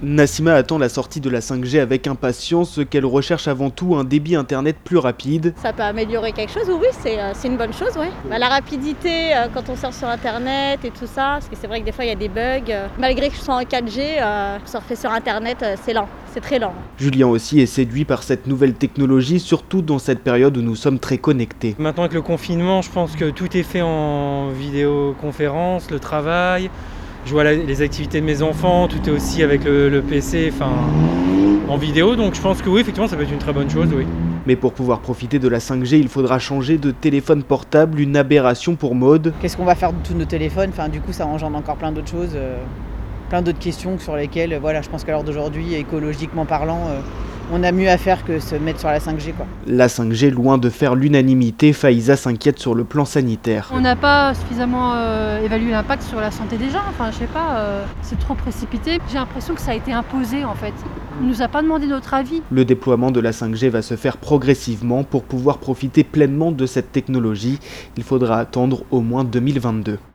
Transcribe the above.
Nassima attend la sortie de la 5G avec impatience, qu'elle recherche avant tout un débit internet plus rapide. Ça peut améliorer quelque chose, oui, c'est une bonne chose, ouais. La rapidité quand on sort sur internet et tout ça, parce que c'est vrai que des fois il y a des bugs. Malgré que je sois en 4G, surfer sur internet, c'est lent, c'est très lent. Julien aussi est séduit par cette nouvelle technologie, surtout dans cette période où nous sommes très connectés. Maintenant avec le confinement, je pense que tout est fait en vidéoconférence, le travail. Je vois les activités de mes enfants, tout est aussi avec le PC, en vidéo, donc je pense que oui, effectivement, ça peut être une très bonne chose, oui. Mais pour pouvoir profiter de la 5G, il faudra changer de téléphone portable, une aberration pour Maud. Qu'est-ce qu'on va faire de tous nos téléphones ? Du coup, ça engendre encore plein d'autres choses, plein d'autres questions sur lesquelles, je pense qu'à l'heure d'aujourd'hui, écologiquement parlant, on a mieux à faire que se mettre sur la 5G, quoi. La 5G, loin de faire l'unanimité, Faiza s'inquiète sur le plan sanitaire. On n'a pas suffisamment évalué l'impact sur la santé des gens, je sais pas, c'est trop précipité. J'ai l'impression que ça a été imposé en fait. On nous a pas demandé notre avis. Le déploiement de la 5G va se faire progressivement. Pour pouvoir profiter pleinement de cette technologie, il faudra attendre au moins 2022.